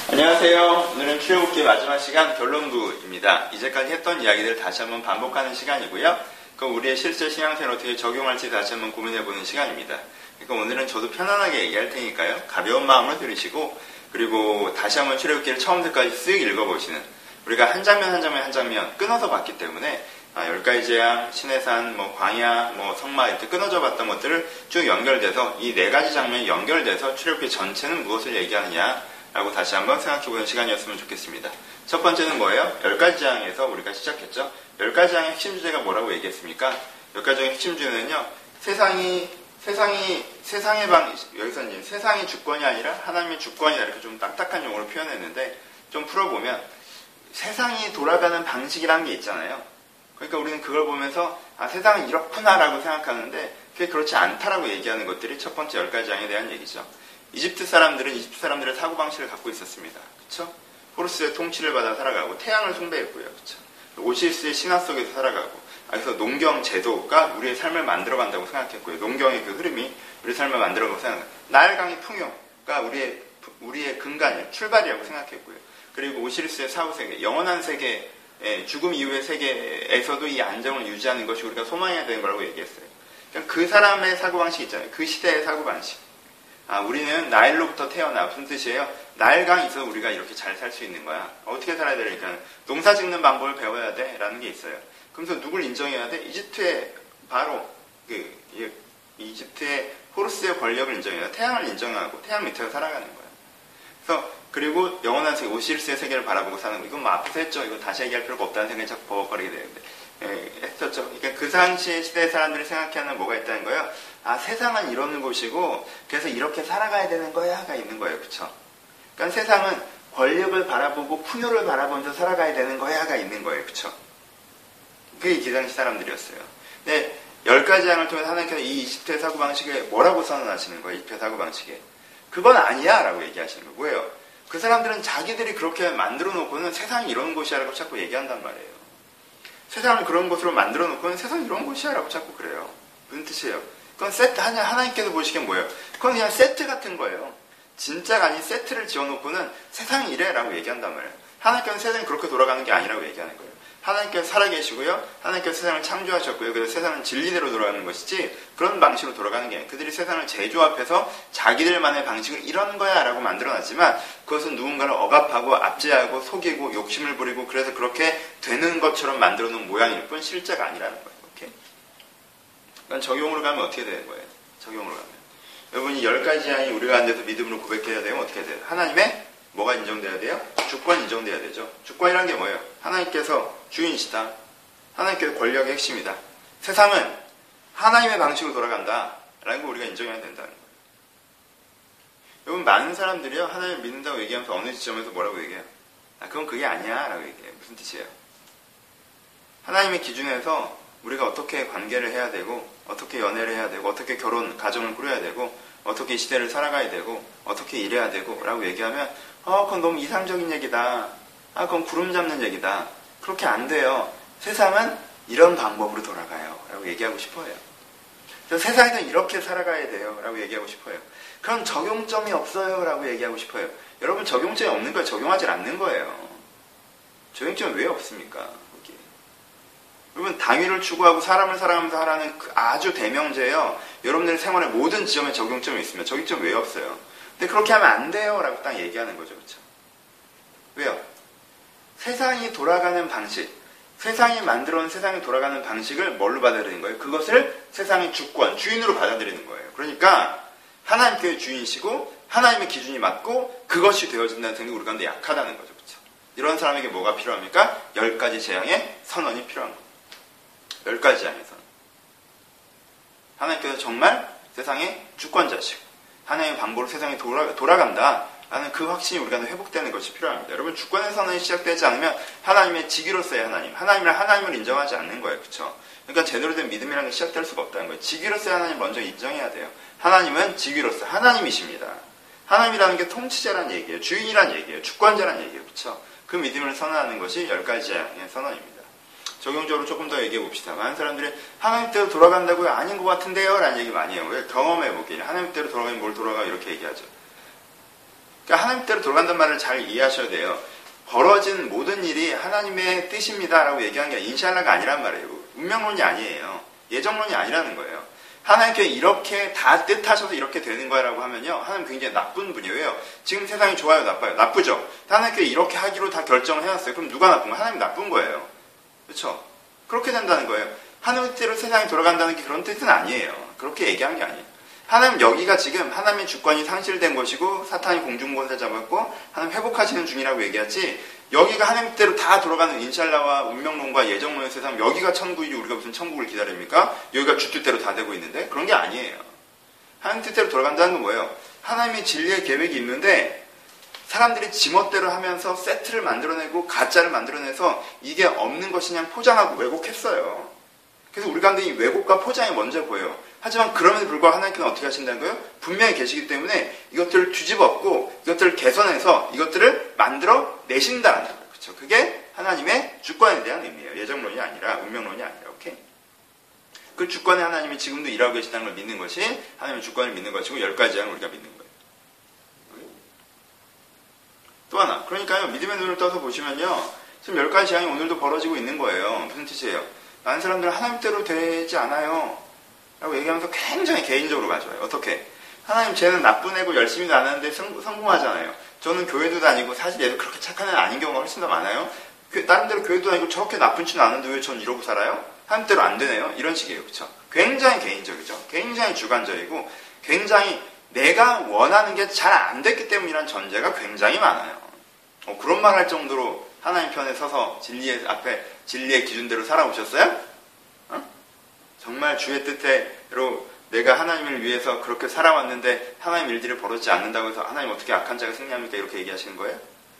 안녕하세요. 오늘은 출애굽기 마지막 시간 결론부입니다. 이제까지 했던 이야기들을 다시 한번 반복하는 시간이고요. 그럼 우리의 실제 신앙생활을 어떻게 적용할지 다시 한번 고민해보는 시간입니다. 그러니까 오늘은 저도 편안하게 얘기할 테니까요. 가벼운 마음으로 들으시고 그리고 다시 한번 출애굽기를 처음부터까지 쓱 읽어보시는, 우리가 한 장면 한 장면 한 장면 끊어서 봤기 때문에 10가지 재앙, 시내산, 광야, 성막 이렇게 끊어져 봤던 것들을 쭉 연결돼서 이 4가지 장면이 연결돼서 출애굽기 전체는 무엇을 얘기하느냐 라고 다시 한번 생각해보는 시간이었으면 좋겠습니다. 첫 번째는 뭐예요? 10가지 재앙에서 우리가 시작했죠. 10가지 재앙의 핵심 주제가 뭐라고 얘기했습니까? 10가지 재앙의 핵심 주제는요, 여기서는 세상의 주권이 아니라 하나님의 주권이다, 이렇게 좀 딱딱한 용어로 표현했는데, 좀 풀어보면 세상이 돌아가는 방식이라는 게 있잖아요. 그러니까 우리는 그걸 보면서 세상은 이렇구나라고 생각하는데 그게 그렇지 않다라고 얘기하는 것들이 첫 번째 10가지 재앙에 대한 얘기죠. 이집트 사람들은 이집트 사람들의 사고방식을 갖고 있었습니다. 그쵸? 호루스의 통치를 받아 살아가고 태양을 숭배했고요. 그쵸? 오시리스의 신화 속에서 살아가고, 그래서 농경 제도가 우리의 삶을 만들어간다고 생각했고요. 농경의 그 흐름이 우리의 삶을 만들어가고 생각합니다. 나일강의 풍요가 우리의 근간이에요. 출발이라고 생각했고요. 그리고 오시리스의 사후세계, 영원한 세계, 죽음 이후의 세계에서도 이 안정을 유지하는 것이 우리가 소망해야 되는 거라고 얘기했어요. 그러니까 그 사람의 사고방식이 있잖아요. 그 시대의 사고방식. 우리는 나일로부터 태어나, 무슨 뜻이에요? 나일강이 있어서 우리가 이렇게 잘 살 수 있는 거야. 어떻게 살아야 되니까 농사 짓는 방법을 배워야 돼 라는 게 있어요. 그러면서 누굴 인정해야 돼? 이집트의 바로 이집트의 호루스의 권력을 인정해야 돼. 태양을 인정하고 태양 밑에서 살아가는 거야. 그래서 그리고 영원한 세계, 오시리스의 세계를 바라보고 사는 거. 이건 앞에서 했죠. 이거 다시 얘기할 필요가 없다는 생각이 자꾸 버벅거리게 되는데 했었죠. 그러니까 그 당시 시대의 사람들이 생각하는 뭐가 있다는 거예요. 세상은 이러는 곳이고 그래서 이렇게 살아가야 되는 거야가 있는 거예요. 그쵸? 그러니까 세상은 권력을 바라보고 풍요를 바라보면서 살아가야 되는 거야가 있는 거예요. 그쵸? 그게 그 당시 사람들이었어요. 근데 10가지 재앙을 통해서 하나님께서 이 이집트의 사고방식에 뭐라고 선언하시는 거예요? 이집트의 사고방식에. 그건 아니야 라고 얘기하시는 거예요. 왜요? 그 사람들은 자기들이 그렇게 만들어 놓고는 세상이 이런 곳이야 라고 자꾸 얘기한단 말이에요. 세상을 그런 곳으로 만들어 놓고는 세상이 이런 곳이야 라고 자꾸 그래요. 무슨 뜻이에요? 그건 세트, 하나님께서 보시기엔 뭐예요? 그건 그냥 세트 같은 거예요. 진짜가 아닌 세트를 지어놓고는 세상이 이래 라고 얘기한단 말이에요. 하나님께서는 세상이 그렇게 돌아가는 게 아니라고 얘기하는 거예요. 하나님께서 살아계시고요, 하나님께서 세상을 창조하셨고요, 그래서 세상은 진리대로 돌아가는 것이지 그런 방식으로 돌아가는 게 아니에요. 그들이 세상을 재조합해서 자기들만의 방식을 이런 거야 라고 만들어놨지만 그것은 누군가를 억압하고 압제하고 속이고 욕심을 부리고 그래서 그렇게 되는 것처럼 만들어놓은 모양일 뿐 실제가 아니라는 거예요. 오케이? 그러니까 적용으로 가면 어떻게 되는 거예요? 적용으로 가면 여러분이 10가지 재앙이 우리가 안 돼서 믿음으로 고백해야 되면 어떻게 해야 돼요? 하나님의 뭐가 인정돼야 돼요? 주권 인정돼야 되죠. 주권이란 게 뭐예요? 하나님께서 주인이시다. 하나님께서 권력의 핵심이다. 세상은 하나님의 방식으로 돌아간다 라는 거 우리가 인정해야 된다는 거예요. 여러분, 많은 사람들이요, 하나님을 믿는다고 얘기하면서 어느 지점에서 뭐라고 얘기해요? 그건 그게 아니야 라고 얘기해요. 무슨 뜻이에요? 하나님의 기준에서 우리가 어떻게 관계를 해야 되고 어떻게 연애를 해야 되고 어떻게 결혼, 가정을 꾸려야 되고 어떻게 이 시대를 살아가야 되고 어떻게 일해야 되고 라고 얘기하면 그건 너무 이상적인 얘기다. 그건 구름 잡는 얘기다. 그렇게 안 돼요. 세상은 이런 방법으로 돌아가요 라고 얘기하고 싶어요. 그래서 세상에는 이렇게 살아가야 돼요 라고 얘기하고 싶어요. 그럼 적용점이 없어요 라고 얘기하고 싶어요. 여러분, 적용점이 없는 거예요. 적용하지 않는 거예요. 적용점이 왜 없습니까? 여러분, 당위를 추구하고 사람을 사랑하면서 하라는 그 아주 대명제예요. 여러분들의 생활의 모든 지점에 적용점이 있으면 적용점이 왜 없어요? 근데 그렇게 하면 안 돼요 라고 딱 얘기하는 거죠. 그렇죠? 왜요? 세상이 돌아가는 방식, 세상이 만들어온 세상이 돌아가는 방식을 뭘로 받아들이는 거예요? 그것을 세상의 주권, 주인으로 받아들이는 거예요. 그러니까 하나님께서 주인이시고 하나님의 기준이 맞고 그것이 되어진다는 생각이 우리 가운데 약하다는 거죠. 그렇죠? 이런 사람에게 뭐가 필요합니까? 10가지 재앙의 선언이 필요한 거예요. 10가지 재앙의 선언. 하나님께서 정말 세상의 주권자시고 하나님의 방법으로 세상이 돌아간다 라는 그 확신이 우리 가운데 회복되는 것이 필요합니다. 여러분, 주권의 선언이 시작되지 않으면 하나님의 직위로서의 하나님을 인정하지 않는 거예요. 그렇죠? 그러니까 제대로 된 믿음이라는 게 시작될 수가 없다는 거예요. 직위로서의 하나님 먼저 인정해야 돼요. 하나님은 직위로서 하나님이십니다. 하나님이라는 게 통치자란 얘기예요. 주인이란 얘기예요. 주권자란 얘기예요. 그렇죠? 그 믿음을 선언하는 것이 10가지 재앙의 선언입니다. 적용적으로 조금 더 얘기해 봅시다. 많은 사람들이 하나님 때로 돌아간다고요? 아닌 것 같은데요? 라는 얘기 많이 해요. 왜? 경험해 보기에 하나님 때로 돌아가면 뭘 돌아가? 이렇게 얘기하죠. 그러니까 하나님 뜻대로 돌아간다는 말을 잘 이해하셔야 돼요. 벌어진 모든 일이 하나님의 뜻입니다라고 얘기한 게 인샬라가 아니란 말이에요. 운명론이 아니에요. 예정론이 아니라는 거예요. 하나님께 이렇게 다 뜻하셔서 이렇게 되는 거라고 하면요, 하나님 굉장히 나쁜 분이에요. 왜요? 지금 세상이 좋아요, 나빠요? 나쁘죠? 하나님께 이렇게 하기로 다 결정을 해놨어요. 그럼 누가 나쁜 거예요? 하나님 나쁜 거예요. 그렇죠? 그렇게 된다는 거예요. 하나님 뜻대로 세상이 돌아간다는 게 그런 뜻은 아니에요. 그렇게 얘기한 게 아니에요. 하나님 여기가 지금 하나님의 주권이 상실된 것이고 사탄이 공중권세 잡았고 하나님 회복하시는 중이라고 얘기하지, 여기가 하나님 뜻대로 다 돌아가는 인샬라와 운명론과 예정론의 세상, 여기가 천국이지 우리가 무슨 천국을 기다립니까? 여기가 주 뜻대로 다 되고 있는데? 그런 게 아니에요. 하나님 뜻대로 돌아간다는 건 뭐예요? 하나님의 진리의 계획이 있는데 사람들이 지멋대로 하면서 세트를 만들어내고 가짜를 만들어내서 이게 없는 것이 그냥 포장하고 왜곡했어요. 그래서 우리 가운데 이 왜곡과 포장이 먼저 보여요. 하지만 그럼에도 불구하고 하나님께서는 어떻게 하신다는 거예요? 분명히 계시기 때문에 이것들을 뒤집었고 이것들을 개선해서 이것들을 만들어 내신다는 거예요. 그렇죠? 그게 하나님의 주권에 대한 의미예요. 예정론이 아니라 운명론이 아니라. 오케이? 그 주권의 하나님이 지금도 일하고 계시다는 걸 믿는 것이 하나님의 주권을 믿는 것이고 10가지 재앙을 우리가 믿는 거예요. 또 하나, 그러니까요, 믿음의 눈을 떠서 보시면요, 지금 10가지 재앙이 오늘도 벌어지고 있는 거예요. 무슨 뜻이에요? 많은 사람들은 하나님대로 되지 않아요 라고 얘기하면서 굉장히 개인적으로 가져와요. 어떻게? 하나님, 쟤는 나쁜 애고 열심히도 안 하는데 성공하잖아요. 저는 교회도 다니고 사실 얘도 그렇게 착한 애는 아닌 경우가 훨씬 더 많아요. 다른 데로 교회도 다니고 저렇게 나쁜 짓은 않은데 왜 전 이러고 살아요? 하나님대로 안 되네요. 이런 식이에요. 그렇죠? 굉장히 개인적이죠. 굉장히 주관적이고 굉장히 내가 원하는 게 잘 안 됐기 때문이라는 전제가 굉장히 많아요. 그런 말 할 정도로 하나님 편에 서서 진리의 앞에 진리의 기준대로 살아오셨어요? 정말 주의 뜻대로 내가 하나님을 위해서 그렇게 살아왔는데 하나님 일들이 벌어지지 않는다고 해서 하나님 어떻게 악한 자가 승리합니까? 이렇게 얘기하시는 거예요?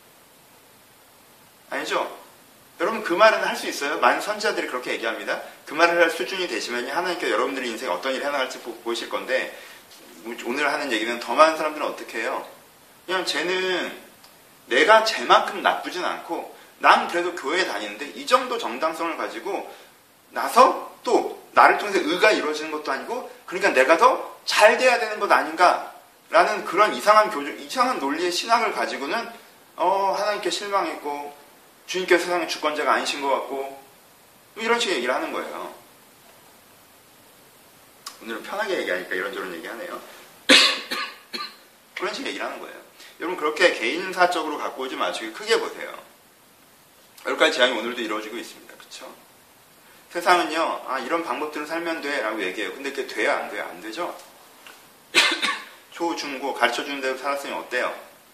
아니죠? 여러분 그 말은 할 수 있어요. 많은 선지자들이 그렇게 얘기합니다. 그 말을 할 수준이 되시면 하나님께서 여러분들의 인생에 어떤 일을 해나갈지 보이실 건데, 오늘 하는 얘기는 더 많은 사람들은 어떻게 해요? 그냥 쟤는 내가 쟤만큼 나쁘진 않고 난 그래도 교회에 다니는데 이 정도 정당성을 가지고 나서 또 나를 통해서 의가 이루어지는 것도 아니고 그러니까 내가 더 잘 돼야 되는 것 아닌가라는 그런 이상한 논리의 신학을 가지고는 하나님께 실망했고 주님께서 세상의 주권자가 아니신 것 같고 이런 식의 얘기를 하는 거예요. 오늘은 편하게 얘기하니까 이런저런 얘기하네요. 그런 식의 얘기를 하는 거예요. 여러분 그렇게 개인사적으로 갖고 오지 마시고 크게 보세요. 10가지 재앙이 오늘도 이루어지고 있습니다. 그렇죠? 세상은요, 이런 방법들을 살면 돼 라고 얘기해요. 근데 그게 돼요? 안 돼요? 안 되죠? 초, 중, 고 가르쳐주는 대로 살았으면 어때요?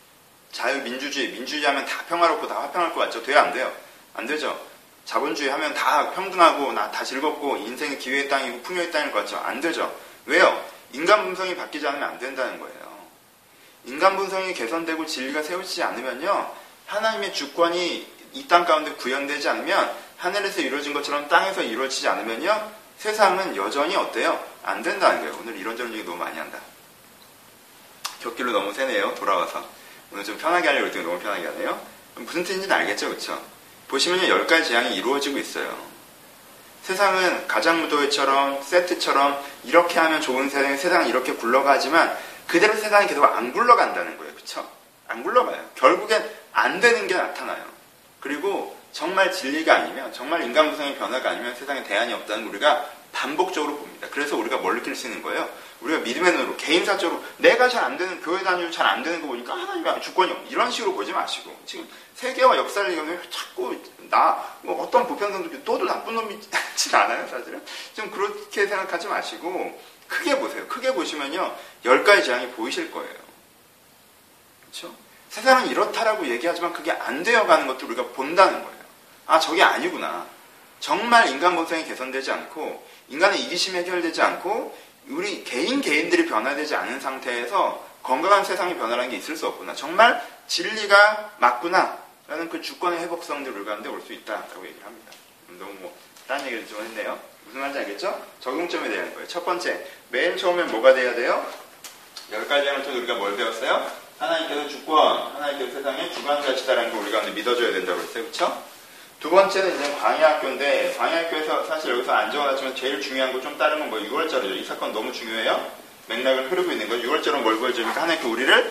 민주주의 하면 다 평화롭고 다 화평할 것 같죠? 돼요? 안 돼요? 안 되죠? 자본주의 하면 다 평등하고 다 즐겁고 인생의 기회의 땅이고 풍요의 땅일 것 같죠? 안 되죠? 왜요? 인간 분성이 바뀌지 않으면 안 된다는 거예요. 인간 분성이 개선되고 진리가 세워지지 않으면요, 하나님의 주권이 이 땅 가운데 구현되지 않으면, 하늘에서 이루어진 것처럼 땅에서 이루어지지 않으면요, 세상은 여전히 어때요? 안 된다는 거예요. 오늘 이런저런 얘기 너무 많이 한다. 곁길로 너무 세네요. 돌아와서 오늘 좀 편하게 하려고 했더니 너무 편하게 하네요. 무슨 뜻인지는 알겠죠? 그렇죠? 보시면요, 10가지 재앙이 이루어지고 있어요. 세상은 가장무도회처럼 세트처럼 이렇게 하면 좋은 세상은 이렇게 굴러가지만 그대로 세상이 계속 안 굴러간다는 거예요. 그렇죠? 안 굴러가요. 결국엔 안 되는 게 나타나요. 그리고 정말 진리가 아니면, 정말 인간 구성의 변화가 아니면 세상에 대안이 없다는 걸 우리가 반복적으로 봅니다. 그래서 우리가 뭘 느낄 수 있는 거예요? 우리가 믿음의 눈으로, 개인사적으로 내가 잘 안 되는, 교회 다니고 잘 안 되는 거 보니까 하나님이 주권이 없는, 이런 식으로 보지 마시고, 지금 세계와 역사를 얘기하면 자꾸 어떤 보편성도 또도 나쁜 놈이지 않아요, 사실은? 좀 그렇게 생각하지 마시고 크게 보세요. 크게 보시면요, 10가지 재앙이 보이실 거예요. 그렇죠? 세상은 이렇다라고 얘기하지만 그게 안 되어가는 것도 우리가 본다는 거예요. 저게 아니구나. 정말 인간 본성이 개선되지 않고 인간의 이기심이 해결되지 않고 우리 개인들이 변화되지 않은 상태에서 건강한 세상이 변화라는 게 있을 수 없구나. 정말 진리가 맞구나 라는 그 주권의 회복성들을 우리 가운데 올 수 있다라고 얘기를 합니다. 너무 딴 얘기를 좀 했네요. 무슨 말인지 알겠죠? 적용점에 대한 거예요. 첫 번째, 맨 처음엔 뭐가 돼야 돼요? 10가지 재앙을 통해 우리가 뭘 배웠어요? 하나님께서 주권, 하나님께서 세상의 주관자시다라는 걸 우리가 믿어줘야 된다고 했어요. 그렇죠? 두 번째는 이제 광야학교인데, 광야학교에서 사실 여기서 안 적어놨지만 제일 중요한 거 좀 다른 건 뭐 6월절이죠. 이 사건 너무 중요해요. 맥락을 흐르고 있는 거예요. 6월절은 뭘 보여줍니까? 하나님께 우리를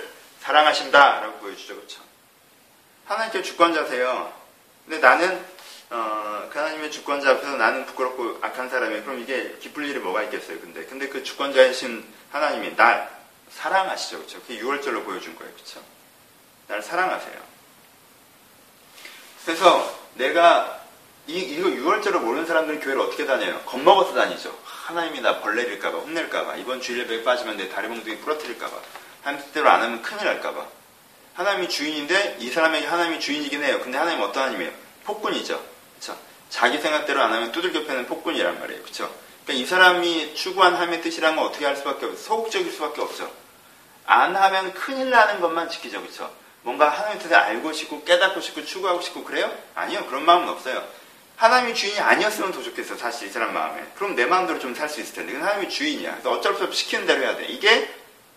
사랑하신다라고 보여주죠. 그렇죠? 하나님께 주권자세요. 근데 나는 그 하나님의 주권자 앞에서 나는 부끄럽고 악한 사람이에요. 그럼 이게 기쁠 일이 뭐가 있겠어요. 근데 그 주권자이신 하나님이 날 사랑하시죠. 그렇죠? 그게 6월절로 보여준 거예요. 그렇죠? 날 사랑하세요. 그래서 내가 이거 6월절을 모르는 사람들은 교회를 어떻게 다녀요? 겁먹어서 다니죠. 하나님이 나 벌레릴까봐, 혼낼까봐, 이번 주일 예배에 빠지면 내 다리 몽둥이 부러뜨릴까봐, 하나님 뜻대로 안 하면 큰일 날까봐. 하나님이 주인인데 이 사람에게 하나님이 주인이긴 해요. 근데 하나님은 어떤 하나님이에요? 폭군이죠. 그쵸? 자기 생각대로 안 하면 두들겨 패는 폭군이란 말이에요. 그쵸? 그러니까 이 사람이 추구한 하나님의 뜻이란 건 어떻게 할 수밖에 없어요. 소극적일 수밖에 없죠. 안 하면 큰일 나는 것만 지키죠. 그쵸? 뭔가 하나님의 뜻을 알고 싶고 깨닫고 싶고 추구하고 싶고 그래요? 아니요. 그런 마음은 없어요. 하나님이 주인이 아니었으면 더 좋겠어. 사실 이 사람 마음에. 그럼 내 마음대로 좀 살 수 있을 텐데. 근데 하나님이 주인이야. 그래서 어쩔 수 없이 시키는 대로 해야 돼. 이게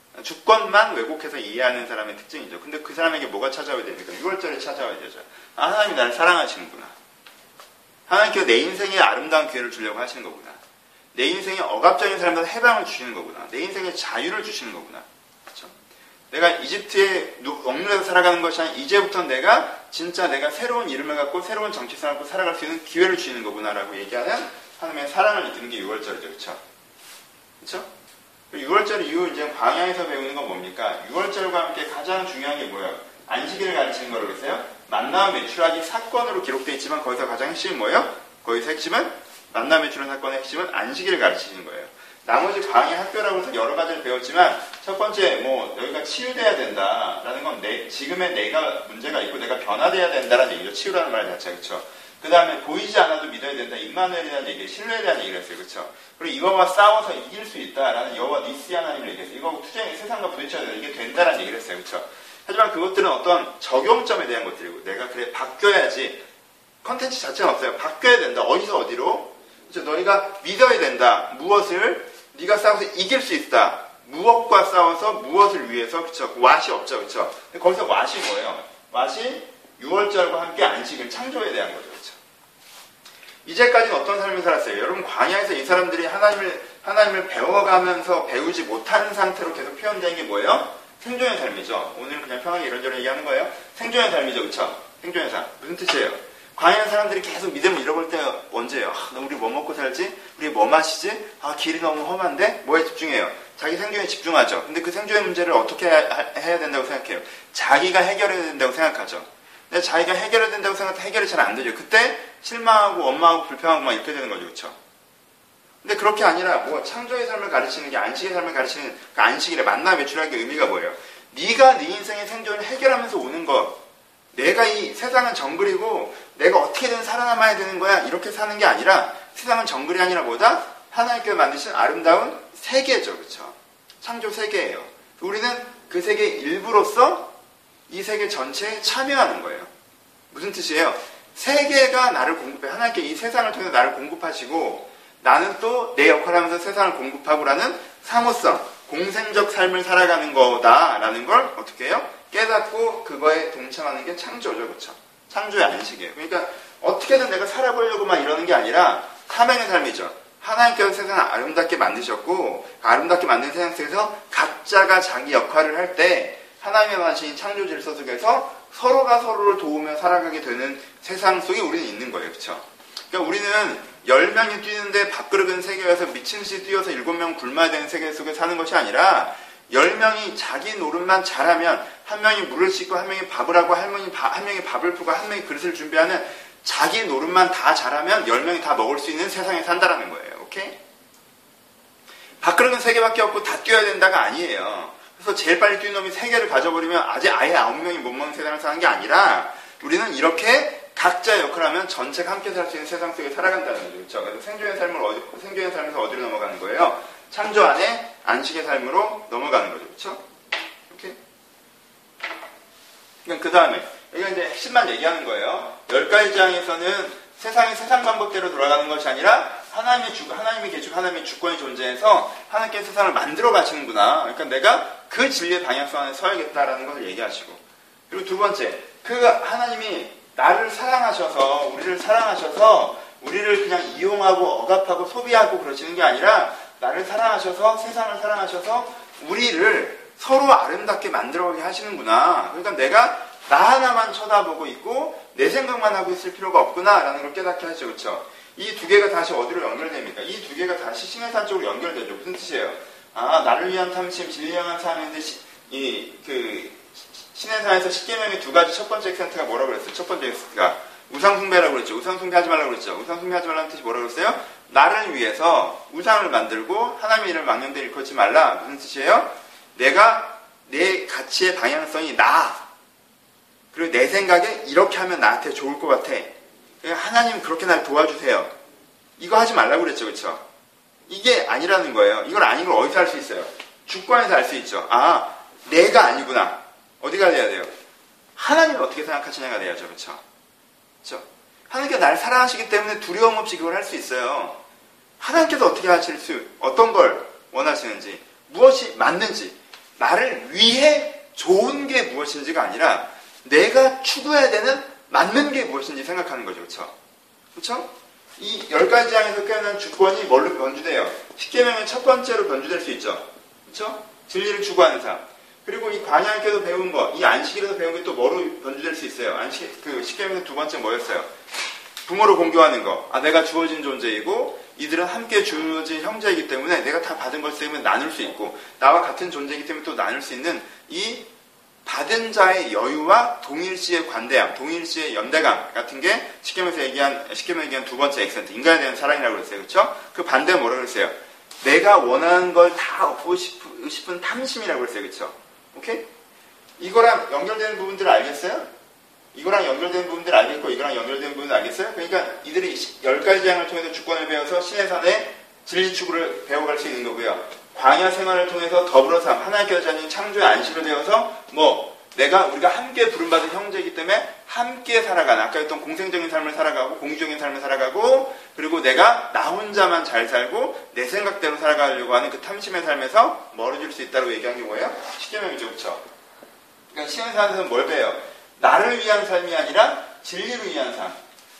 주권만 왜곡해서 이해하는 사람의 특징이죠. 근데 그 사람에게 뭐가 찾아와야 됩니까? 6월절에 찾아와야 되죠. 아, 하나님이 나를 사랑하시는구나. 하나님께서 내 인생에 아름다운 기회를 주려고 하시는 거구나. 내 인생에 억압적인 사람들한테 해방을 주시는 거구나. 내 인생에 자유를 주시는 거구나. 그렇죠? 내가 이집트에 억눌려서 살아가는 것이 아니라 이제부터 내가 새로운 이름을 갖고 새로운 정체성을 갖고 살아갈 수 있는 기회를 주시는 거구나라고 얘기하는 하나님의 사랑을 느끼는 게 6월절이죠. 그렇죠? 그렇죠? 6월절 이후 이제 광야에서 배우는 건 뭡니까? 6월절과 함께 가장 중요한 게 뭐예요? 안식일을 가르치는 거라고 그랬어요? 만나와 매출하기 사건으로 기록되어 있지만 거기서 가장 핵심은 뭐예요? 거기서 핵심은 만나와 매출한 사건의 핵심은 안식일을 가르치는 거예요. 나머지 광야 학교라고 해서 여러 가지를 배웠지만 첫 번째 너희가 치유돼야 된다라는 건 지금의 내가 문제가 있고 내가 변화돼야 된다라는 얘기죠. 치유라는 말 자체가. 그렇죠? 그 다음에 보이지 않아도 믿어야 된다. 임마누엘이라는 얘기, 신뢰에 대한 얘기를 했어요. 그렇죠? 그리고 이거와 싸워서 이길 수 있다라는 여호와 니시 하나님을 얘기했어요. 이거 투쟁이 세상과 부딪혀야 된다. 이게 된다라는 얘기를 했어요. 그렇죠? 하지만 그것들은 어떤 적용점에 대한 것들이고 내가 그래 바뀌어야지. 컨텐츠 자체는 없어요. 바뀌어야 된다. 어디서 어디로? 그렇죠? 너희가 믿어야 된다. 무엇을? 네가 싸워서 이길 수 있다. 무엇과 싸워서 무엇을 위해서? 그렇죠? 왓이 없죠. 그렇죠? 거기서 왓이 뭐예요? 왓이 6월절과 함께 안식을 창조에 대한 거죠. 그렇죠? 이제까지는 어떤 삶을 살았어요? 여러분 광야에서 이 사람들이 하나님을 배워가면서 배우지 못하는 상태로 계속 표현된 게 뭐예요? 생존의 삶이죠. 오늘은 그냥 편하게 이런저런 얘기하는 거예요. 생존의 삶이죠. 그렇죠? 생존의 삶. 무슨 뜻이에요? 광야 사람들이 계속 믿음을 잃어볼 때 언제예요? 우리 뭐 먹고 살지? 우리 뭐 마시지? 길이 너무 험한데? 뭐에 집중해요? 자기 생존에 집중하죠. 근데 그 생존의 문제를 어떻게 해야 된다고 생각해요? 자기가 해결해야 된다고 생각하죠. 근데 자기가 해결해야 된다고 생각하면 해결이 잘 안 되죠. 그때 실망하고 원망하고 불평하고 막 이렇게 되는 거죠. 그렇죠? 근데 그렇게 아니라 창조의 삶을 가르치는 게 안식의 삶을 가르치는 그 안식일에 만나 매출하기 의미가 뭐예요? 네가 네 인생의 생존을 해결하면서 오는 것. 내가 이 세상은 정글이고 내가 어떻게든 살아남아야 되는 거야. 이렇게 사는 게 아니라 세상은 정글이 아니라 뭐다? 하나님께서 만드신 아름다운 세계죠. 그렇죠? 창조 세계예요. 우리는 그 세계의 일부로서 이 세계 전체에 참여하는 거예요. 무슨 뜻이에요? 세계가 나를 공급해. 하나님께 이 세상을 통해서 나를 공급하시고 나는 또 내 역할을 하면서 세상을 공급하고라는 사모성, 공생적 삶을 살아가는 거다라는 걸 어떻게 해요? 깨닫고 그거에 동참하는 게 창조죠. 그렇죠? 창조의 안식이에요. 그러니까 어떻게든 내가 살아보려고만 이러는 게 아니라 사명의 삶이죠. 하나님께서 세상을 아름답게 만드셨고 아름답게 만든 세상 속에서 각자가 자기 역할을 할 때 하나님의 만신 창조 질서 속에서 서로가 서로를 도우며 살아가게 되는 세상 속에 우리는 있는 거예요. 그렇죠? 그러니까 우리는 10명이 뛰는데 밥그릇은 3개여서 미친 듯이 뛰어서 7명 굶어야 되는 세계 속에 사는 것이 아니라 10명이 자기 노릇만 잘하면 한 명이 물을 씻고 한 명이 밥을 하고 한 명이 밥을 푸고 한 명이 그릇을 준비하는 자기 노릇만 다 잘하면 10명이 다 먹을 수 있는 세상에 산다라는 거예요. 오케이? 밥그릇은 3개밖에 없고 다 뛰어야 된다가 아니에요. 그래서 제일 빨리 뛰는 놈이 3개를 가져버리면 아예 9명이 못 먹는 세상을 사는 게 아니라 우리는 이렇게 각자 역할을 하면 전체가 함께 살 수 있는 세상 속에 살아간다는 거죠. 그렇죠? 그래서 생존의 삶에서 어디로 넘어가는 거예요? 창조 안에 안식의 삶으로 넘어가는 거죠. 그렇죠? 이렇게. 그 다음에 여기가 이제 핵심만 얘기하는 거예요. 10가지 장에서는 세상이 세상 방법대로 돌아가는 것이 아니라 하나님의 계축, 하나님의 주권이 존재해서 하나님께서 세상을 만들어 가시는구나. 그러니까 내가 그 진리의 방향성 안에 서야겠다라는 것을 얘기하시고. 그리고 두 번째, 그 하나님이 나를 사랑하셔서, 우리를 그냥 이용하고 억압하고 소비하고 그러시는 게 아니라 나를 사랑하셔서, 세상을 사랑하셔서 우리를 서로 아름답게 만들어가게 하시는구나. 그러니까 내가 나 하나만 쳐다보고 있고 내 생각만 하고 있을 필요가 없구나라는 걸 깨닫게 하죠. 그렇죠? 이 두 개가 다시 어디로 연결됩니까? 이 두 개가 다시 신해산 쪽으로 연결되죠. 무슨 뜻이에요? 아, 나를 위한 탐심, 진리를 향한 삶인데 신해산에서 십계명의 두 가지 첫 번째 액센트가 뭐라고 그랬어요? 첫 번째 액센트가 우상숭배라고 그랬죠. 우상숭배하지 말라고 그랬죠. 우상숭배하지 말라는 뜻이 뭐라고 그랬어요? 나를 위해서 우상을 만들고 하나님의 이름을 망령되 일컫지 말라. 무슨 뜻이에요? 내가 내 가치의 방향성이 나. 그리고 내 생각에 이렇게 하면 나한테 좋을 것 같아. 하나님 그렇게 날 도와주세요. 이거 하지 말라고 그랬죠. 그렇죠? 이게 아니라는 거예요. 이걸 아닌 걸 어디서 알 수 있어요? 주권에서 알 수 있죠. 아, 내가 아니구나. 어디가 돼야 돼요? 하나님을 어떻게 생각하시냐가 돼야죠. 그렇죠? 그렇죠? 하나님께서 나를 사랑하시기 때문에 두려움 없이 그걸 할 수 있어요. 하나님께서 어떻게 하실 수, 어떤 걸 원하시는지, 무엇이 맞는지, 나를 위해 좋은 게 무엇인지가 아니라 내가 추구해야 되는 맞는 게 무엇인지 생각하는 거죠. 그렇죠? 그렇죠? 이 10가지 깨어난 주권이 뭘로 변주돼요? 십계명의 첫 번째로 변주될 수 있죠. 그렇죠? 진리를 추구하는 삶. 그리고 이 광야에서 배운 거, 이 안식일에서 배운 게 또 뭐로 변주될 수 있어요? 십계명의 두 번째 뭐였어요? 부모를 공경하는 거. 아, 내가 주어진 존재이고 이들은 함께 주어진 형제이기 때문에 내가 다 받은 걸 쓰면 나눌 수 있고 나와 같은 존재이기 때문에 또 나눌 수 있는 이 받은 자의 여유와 동일시의 관대함, 동일시의 연대감 같은 게 십계명에서 얘기한 두 번째 액센트, 인간에 대한 사랑이라고 그랬어요. 그렇죠? 그 반대는 뭐라고 그랬어요? 내가 원하는 걸 다 얻고 싶은 탐심이라고 그랬어요. 그렇죠? 오케이? 이거랑 연결되는 부분들을 알겠어요? 이거랑 연결된 부분들 알겠고 이거랑 연결된 부분을 알겠어요? 그러니까 이들이 10가지 재앙을 통해서 주권을 배워서 신해산의 진리 추구를 배워갈 수 있는 거고요. 광야 생활을 통해서 더불어 삶, 하나님께서 자신 창조의 안식을 배워서 우리가 함께 부름받은 형제이기 때문에 함께 살아가는, 아까 했던 공생적인 삶을 살아가고 공유적인 삶을 살아가고, 그리고 내가 나 혼자만 잘 살고 내 생각대로 살아가려고 하는 그 탐심의 삶에서 멀어질 수 있다고 얘기한 게 뭐예요? 십계명이죠. 그렇죠? 그러니까 신해산에서는 뭘 배워요? 나를 위한 삶이 아니라 진리를 위한 삶,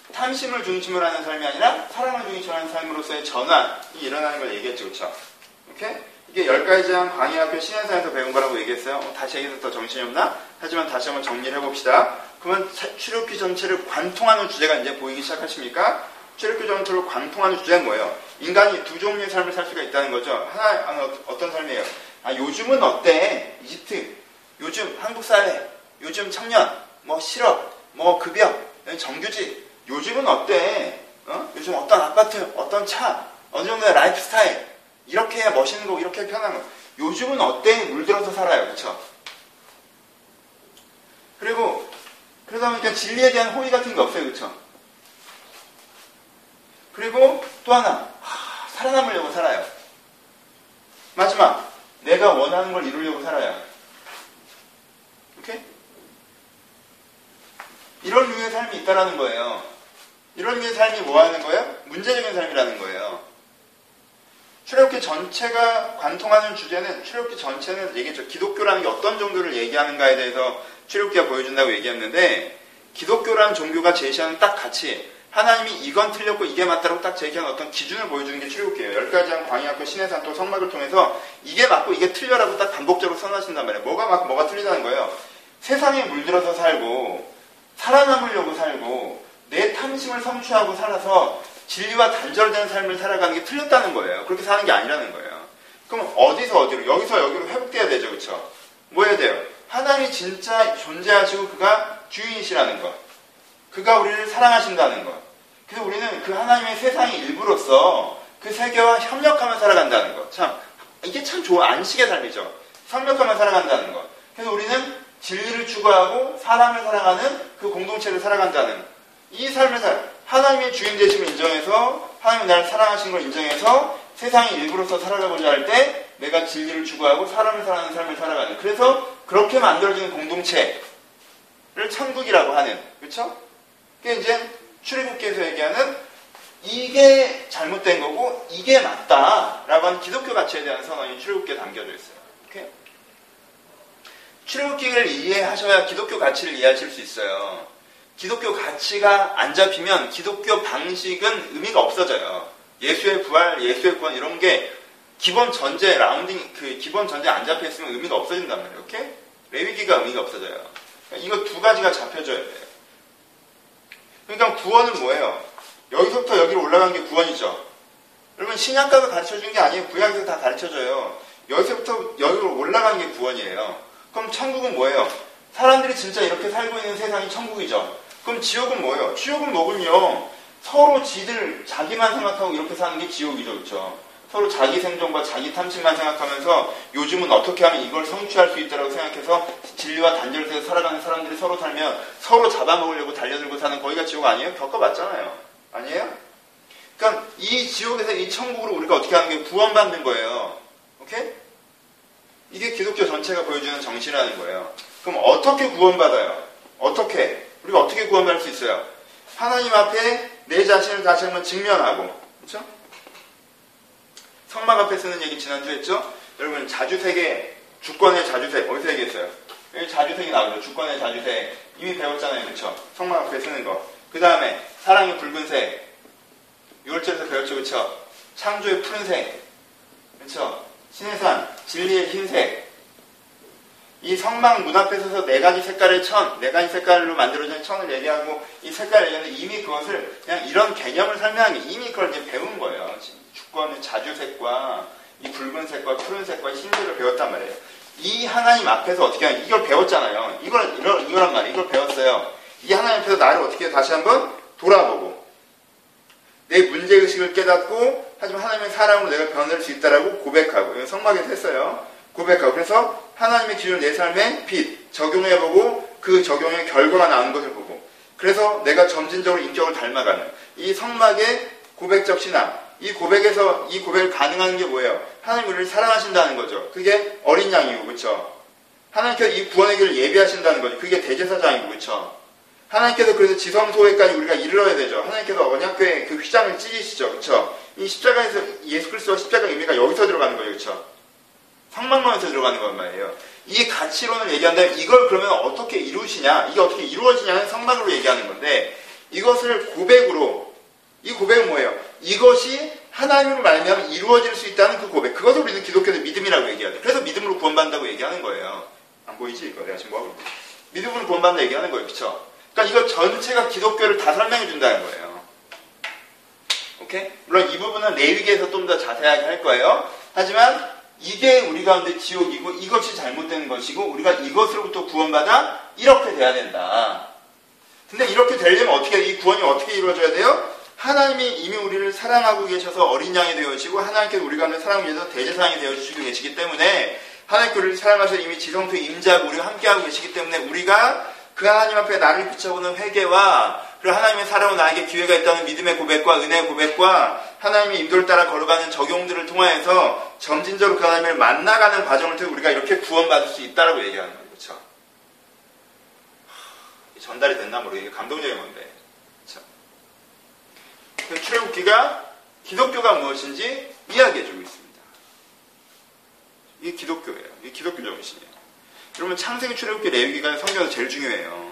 탐심을 중심으로 하는 삶이 아니라 사랑을 중심으로 하는 삶으로서의 전환이 일어나는 걸 얘기했죠. 그렇죠? 오케이? 이게 10가지 재앙 광야학교 신해산에서 배운 거라고 얘기했어요. 다시 얘기해서 더 정신이 없나? 하지만 다시 한번 정리를 해봅시다. 그러면 출애굽기 전체를 관통하는 주제가 이제 보이기 시작하십니까? 출애굽기 전체를 관통하는 주제는 뭐예요? 인간이 두 종류의 삶을 살 수가 있다는 거죠. 어떤 삶이에요? 아, 요즘은 어때? 이집트, 요즘 한국 사회, 요즘 청년, 실업, 급여, 정규직, 요즘은 어때? 요즘 어떤 아파트, 어떤 차, 어느 정도의 라이프 스타일, 이렇게 해야 멋있는 거고, 이렇게 해야 편한 거. 요즘은 어때? 물들어서 살아요. 그쵸? 그리고, 그러다 보니까 진리에 대한 호의 같은 게 없어요. 그쵸? 그리고 또 하나, 살아남으려고 살아요. 마지막, 내가 원하는 걸 이루려고 살아요. 오케이? 이런 류의 삶이 있다라는 거예요. 이런 류의 삶이 뭐 하는 거예요? 문제적인 삶이라는 거예요. 출애굽기 전체가 관통하는 주제는, 출애굽기 전체는 얘기했죠. 기독교라는 게 어떤 종교를 얘기하는가에 대해서 출애굽기가 보여준다고 얘기했는데, 기독교라는 종교가 제시하는 딱 가치, 하나님이 이건 틀렸고 이게 맞다고 딱 제시하는 어떤 기준을 보여주는 게 출애굽기예요. 10가지 재앙, 광야학교, 신해산, 또 성막을 통해서 이게 맞고 이게 틀려라고 딱 반복적으로 선언하신단 말이에요. 뭐가 맞고 뭐가 틀리다는 거예요. 세상에 물들어서 살고 살아남으려고 살고 내 탐심을 성취하고 살아서 진리와 단절된 삶을 살아가는 게 틀렸다는 거예요. 그렇게 사는 게 아니라는 거예요. 그럼 어디서 어디로, 여기서 여기로 회복돼야 되죠. 그렇죠? 뭐 해야 돼요? 하나님이 진짜 존재하시고 그가 주인이시라는 것, 그가 우리를 사랑하신다는 것, 그래서 우리는 그 하나님의 세상의 일부로서 그 세계와 협력하며 살아간다는 것. 참, 이게 참 좋은 안식의 삶이죠. 협력하며 살아간다는 것. 그래서 우리는 진리를 추구하고 사람을 사랑하는 그 공동체를 살아간다는 이 삶을 하나님의 주인 되심을 인정해서, 하나님이 나를 사랑하신 걸 인정해서 세상의 일부로서 살아가고자 할 때 내가 진리를 추구하고 사람을 사랑하는 삶을 살아가는, 그래서 그렇게 만들어지는 공동체를 천국이라고 하는, 그렇죠? 그게 이제 출애굽기에서 얘기하는 이게 잘못된 거고 이게 맞다라고 하는 기독교 가치에 대한 선언이 출애굽기에 담겨져 있어요. 오케이? 출애굽기를 이해하셔야 기독교 가치를 이해하실 수 있어요. 기독교 가치가 안 잡히면 기독교 방식은 의미가 없어져요. 예수의 부활, 예수의 구원 이런 게 기본 전제 라운딩 그 기본 전제 안 잡혀 있으면 의미가 없어진단 말이에요. 오케이? 레위기가 의미가 없어져요. 이거 두 가지가 잡혀줘야 돼요. 그러니까 구원은 뭐예요? 여기서부터 여기로 올라간 게 구원이죠. 여러분 신약가가 가르쳐준 게 아니에요. 구약에서 다 가르쳐줘요. 여기서부터 여기로 올라간 게 구원이에요. 그럼 천국은 뭐예요? 사람들이 진짜 이렇게 살고 있는 세상이 천국이죠. 그럼 지옥은 뭐예요? 지옥은 뭐군요. 서로 자기만 생각하고 이렇게 사는 게 지옥이죠. 그렇죠? 서로 자기 생존과 자기 탐심만 생각하면서 요즘은 어떻게 하면 이걸 성취할 수 있다고 생각해서 진리와 단절을 해서 살아가는 사람들이 서로 살면 서로 잡아먹으려고 달려들고 사는 거기가 지옥 아니에요? 겪어봤잖아요. 아니에요? 그러니까 이 지옥에서 이 천국으로 우리가 어떻게 하는 게 구원받는 거예요. 오케이? 이게 기독교 전체가 보여주는 정신이라는 거예요. 그럼 어떻게 구원받아요? 우리가 어떻게 구원받을 수 있어요? 하나님 앞에 내 자신을 다시 한번 직면하고, 그렇죠? 성막 앞에 쓰는 얘기 지난주에 했죠? 여러분 자주색의 주권의 자주색 어디서 얘기했어요? 여기 자주색이 나오죠. 주권의 자주색 이미 배웠잖아요. 그렇죠? 성막 앞에 쓰는 거. 그 다음에 사랑의 붉은색 6월절에서 배웠죠. 그렇죠? 창조의 푸른색, 그렇죠? 신의 산 진리의 흰색. 이 성막 문 앞에 서서 네 가지 색깔의 네 가지 색깔로 만들어진 천을 얘기하고 이 색깔을 얘기하는데 이미 그것을 그냥 이런 개념을 설명하기 이미 그걸 이제 배운 거예요. 주권의 자주색과 이 붉은색과 푸른색과 흰색을 배웠단 말이에요. 이 하나님 앞에서 어떻게 하냐 이걸 배웠잖아요. 이거란 말이에요. 이걸 배웠어요. 이 하나님 앞에서 나를 어떻게 다시 한번 돌아보고 내 문제의식을 깨닫고 하지만 하나님의 사랑으로 내가 변할 수 있다라고 고백하고 성막에서 했어요. 고백하고 그래서 하나님의 기준을 내 삶에 적용해보고 그 적용의 결과가 나오는 것을 보고 그래서 내가 점진적으로 인격을 닮아가는 이 성막의 고백적 신앙 이 고백을 가능한 게 뭐예요? 하나님 우리를 사랑하신다는 거죠. 그게 어린 양이고 그렇죠? 하나님께서 이 구원의 길을 예비하신다는 거죠. 그게 대제사장이고 그렇죠? 하나님께서 그래서 지성소에까지 우리가 이르러야 되죠. 하나님께서 언약궤에 그 휘장을 찢으시죠. 그렇죠? 이 십자가에서 예수 그리스도와 십자가의 의미가 여기서 들어가는 거예요. 그렇죠? 성막론에서 들어가는 건 말이에요. 이 가치론을 얘기한다면 이걸 그러면 어떻게 이루시냐 이게 어떻게 이루어지냐는 성막으로 얘기하는 건데 이것을 고백으로 이 고백은 뭐예요? 이것이 하나님으로 말미암아 이루어질 수 있다는 그 고백 그것을 우리는 기독교에서 믿음이라고 얘기하죠. 그래서 믿음으로 구원받는다고 얘기하는 거예요. 안 보이지? 이거 내가 지금 뭐하고 있지? 믿음으로 구원받는다 얘기하는 거예요. 그렇죠? 그러니까 이거 전체가 기독교를 다 설명해 준다는 거예요. 오케이? 물론 이 부분은 레위기에서 좀 더 자세하게 할 거예요. 하지만 이게 우리 가운데 지옥이고 이것이 잘못된 것이고 우리가 이것으로부터 구원받아 이렇게 돼야 된다. 근데 이렇게 되려면 이 구원이 어떻게 이루어져야 돼요? 하나님이 이미 우리를 사랑하고 계셔서 어린 양이 되어주시고 하나님께서 우리 가운데 사랑을 위해서 대제사장이 되어주시고 계시기 때문에 하나님께서 우리를 사랑하셔서 이미 지성소에 임재하고 우리와 함께하고 계시기 때문에 우리가 그 하나님 앞에 나를 비춰보는 회개와 그리고 하나님의 사랑으로 나에게 기회가 있다는 믿음의 고백과 은혜의 고백과 하나님의 인도를 따라 걸어가는 적용들을 통하여서 점진적으로 그 하나님을 만나가는 과정을 통해 우리가 이렇게 구원받을 수 있다라고 얘기하는 거예요. 그렇죠? 전달이 됐나 모르겠어요. 이게 감동적인 건데. 그렇죠? 출애굽기가 기독교가 무엇인지 이야기해주고 있습니다. 이게 기독교예요. 이게 기독교 정신이에요. 여러분 창세기, 출애굽기, 레위기가 성경에서 제일 중요해요.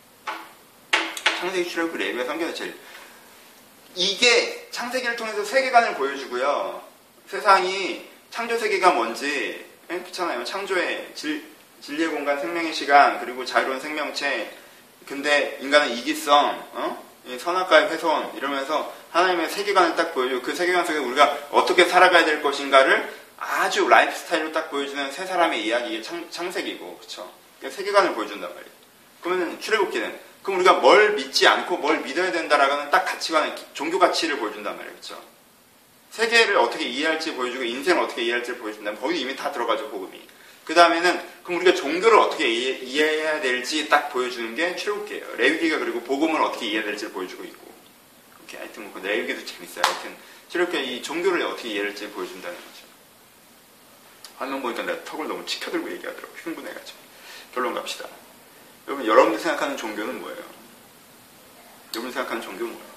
창세기, 출애굽기, 레위기가 성경에서 제일 이게 창세기를 통해서 세계관을 보여주고요. 세상이 창조 세계가 뭔지 그렇잖아요. 창조의 진리의 공간, 생명의 시간, 그리고 자유로운 생명체. 근데 인간은 이기성, 선악과의 훼손 이러면서 하나님의 세계관을 딱 보여주고 그 세계관 속에 우리가 어떻게 살아가야 될 것인가를 아주 라이프 스타일로 딱 보여주는 세 사람의 이야기 창세기고, 그렇죠? 그러니까 세계관을 보여준단 말이에요. 그러면 출애굽기는 그럼 우리가 뭘 믿지 않고 뭘 믿어야 된다라는 딱 가치관, 종교 가치를 보여준단 말이에요, 그렇죠? 세계를 어떻게 이해할지 보여주고 인생을 어떻게 이해할지 보여준다면 거기 이미 다 들어가죠, 복음이. 그 다음에는 그럼 우리가 종교를 어떻게 이해해야 될지 딱 보여주는 게 출애굽기예요. 레위기가 그리고 복음을 어떻게 이해해야 될지를 보여주고 있고. 오케이, 하여튼 뭐 레위기도 재밌어요. 하여튼 출애굽기가 이 종교를 어떻게 이해해야 될지 보여준다는 거죠. 화면 보니까 내가 턱을 너무 치켜들고 얘기하더라고요. 흥분해가지고. 결론 갑시다. 여러분들 생각하는 종교는 뭐예요? 여러분들 생각하는 종교는 뭐예요?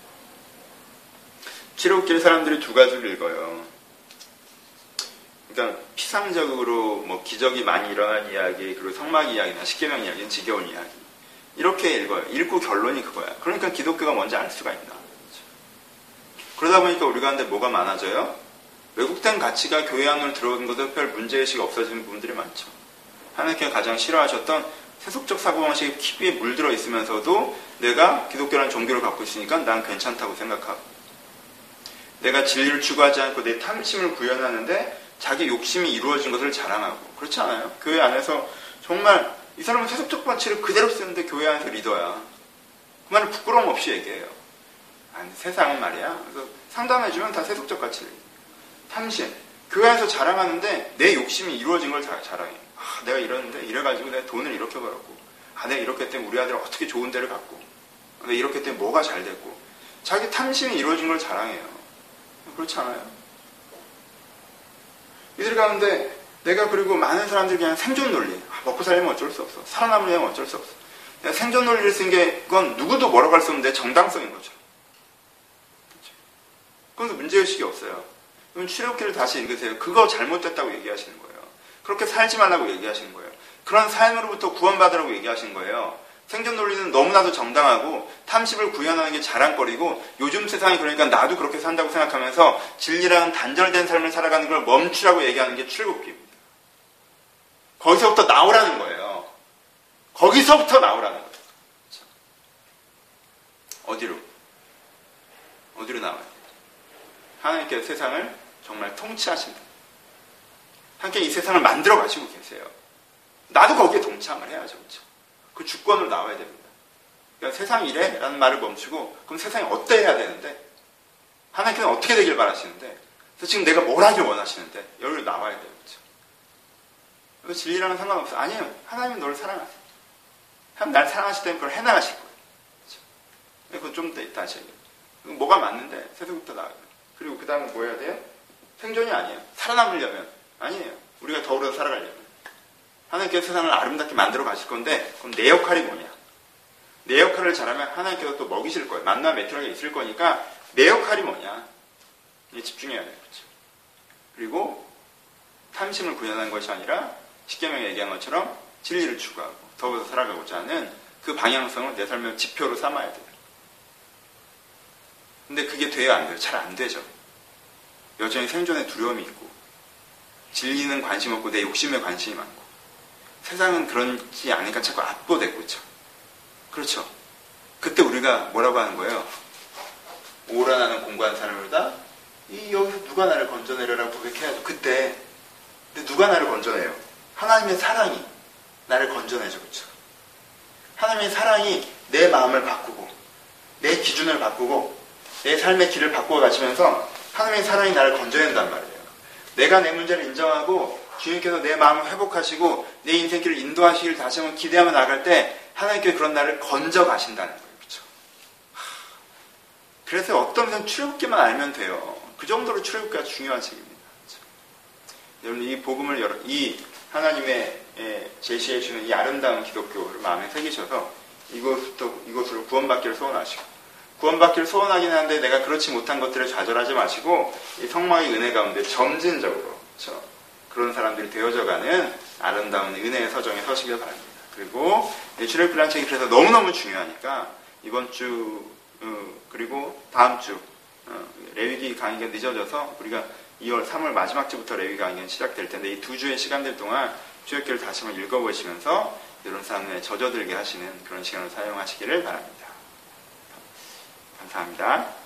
출애굽기를 사람들이 두 가지를 읽어요. 그러니까 피상적으로 뭐 기적이 많이 일어난 이야기, 그리고 성막 이야기나 십계명 이야기는 지겨운 이야기. 이렇게 읽어요. 읽고 결론이 그거야. 그러니까 기독교가 뭔지 알 수가 있나. 그러다 보니까 우리 가운데 뭐가 많아져요? 왜곡된 가치가 교회 안으로 들어오는 것도 별 문제의식이 없어지는 부분들이 많죠. 하나님께서 가장 싫어하셨던 세속적 사고방식이 깊이 물들어 있으면서도 내가 기독교라는 종교를 갖고 있으니까 난 괜찮다고 생각하고, 내가 진리를 추구하지 않고 내 탐심을 구현하는데 자기 욕심이 이루어진 것을 자랑하고, 그렇지 않아요? 교회 안에서 정말 이 사람은 세속적 가치를 그대로 쓰는데 교회 안에서 리더야. 그 말을 부끄러움 없이 얘기해요. 아니, 세상은 말이야. 그래서 상담해주면 다 세속적 가치를. 탐심. 교회 안에서 자랑하는데 내 욕심이 이루어진 걸 자랑해. 아, 내가 이러는데 이래가지고 내가 돈을 이렇게 벌었고, 아, 내가 이렇게 했더니 우리 아들은 어떻게 좋은 데를 갔고, 내가 이렇게 했더니 뭐가 잘 됐고, 자기 탐심이 이루어진 걸 자랑해요. 그렇지 않아요? 이들 가운데 내가 그리고 많은 사람들이 그냥 생존 논리, 먹고 살려면 어쩔 수 없어, 살아남으려면 어쩔 수 없어, 내가 생존 논리를 쓴 게 그건 누구도 뭐라고 할 수 없는데 정당성인 거죠. 그건 문제의식이 없어요. 그럼 출애굽기를 다시 읽으세요. 그거 잘못됐다고 얘기하시는 거예요. 그렇게 살지 말라고 얘기하시는 거예요. 그런 삶으로부터 구원받으라고 얘기하시는 거예요. 생존 논리는 너무나도 정당하고 탐심을 구현하는 게 자랑거리고, 요즘 세상이 그러니까 나도 그렇게 산다고 생각하면서 진리랑은 단절된 삶을 살아가는 걸 멈추라고 얘기하는 게 출애굽기입니다. 거기서부터 나오라는 거예요. 거기서부터 나오라는 거예요. 어디로 나와요? 하나님께서 세상을 정말 통치하신다. 하나님께 이 세상을 만들어 가시고 계세요. 나도 거기에 동참을 해야죠. 그렇죠? 그 주권으로 나와야 됩니다. 그러니까 세상이 이래? 라는 말을 멈추고, 그럼 세상이 어때야 되는데? 하나님께서는 어떻게 되길 바라시는데? 그래서 지금 내가 뭘 하길 원하시는데? 여기로 나와야 돼요. 그렇죠? 그래서 진리랑은 상관없어. 아니에요. 하나님은 너를 사랑하세요. 하나님 날 사랑하실 때는 그걸 해나가실 거예요. 그렇죠? 그건 좀 이따 다시 얘기해요. 뭐가 맞는데? 세상부터 나와요. 그리고 그 다음에 뭐 해야 돼요? 생존이 아니에요. 살아남으려면. 아니에요. 우리가 더 오래 살아가려면. 하나님께서 세상을 아름답게 만들어 가실 건데, 그럼 내 역할이 뭐냐? 내 역할을 잘하면 하나님께서 또 먹이실 거예요. 만나 메뚜기가 있을 거니까 내 역할이 뭐냐? 이게 집중해야 돼요. 그렇죠? 그리고 탐심을 구현하는 것이 아니라 십계명에 얘기한 것처럼 진리를 추구하고 더불어 살아가고자 하는 그 방향성을 내 삶의 지표로 삼아야 돼요. 근데 그게 돼야 안 돼요? 잘 안 되죠. 여전히 생존에 두려움이 있고, 진리는 관심 없고 내 욕심에 관심이 많고, 세상은 그렇지 않으니까 자꾸 압도되고, 그렇죠? 그렇죠. 그때 우리가 뭐라고 하는 거예요? 오라 나는 공부한 사람이다. 여기서 누가 나를 건져내려라고 고백해야죠. 그때. 근데 누가 나를 건져내요? 하나님의 사랑이 나를 건져내죠. 그렇죠? 하나님의 사랑이 내 마음을 바꾸고, 내 기준을 바꾸고, 내 삶의 길을 바꾸어 가시면서 하나님의 사랑이 나를 건져낸단 말이에요. 내가 내 문제를 인정하고 주님께서 내 마음을 회복하시고 내 인생길을 인도하시길 다시 한번 기대하며 나갈 때 하나님께서 그런 나를 건져 가신다는 거예요. 그렇죠? 그래서 어떤 면에서 출애굽기만 알면 돼요. 그 정도로 출애굽기가 중요한 책입니다. 그렇죠? 여러분, 이 복음을, 이 하나님의 제시해 주는 이 아름다운 기독교를 마음에 새기셔서 이곳으로 구원받기를 소원하시고, 구원받기를 소원하긴 하는데 내가 그렇지 못한 것들을 좌절하지 마시고 이 성령의 은혜 가운데 점진적으로, 그렇죠? 그런 사람들이 되어져가는 아름다운 은혜의 서정에 서시길 바랍니다. 그리고 출애굽기라는 책이 그래서 너무너무 중요하니까 이번 주 그리고 다음 주 레위기 강의가 늦어져서 우리가 2월 3월 마지막 주부터 레위기 강의가 시작될 텐데, 이 2주의 시간들 동안 출애굽기를 다시 한번 읽어보시면서 이런 삶에 젖어들게 하시는 그런 시간을 사용하시기를 바랍니다. 감사합니다.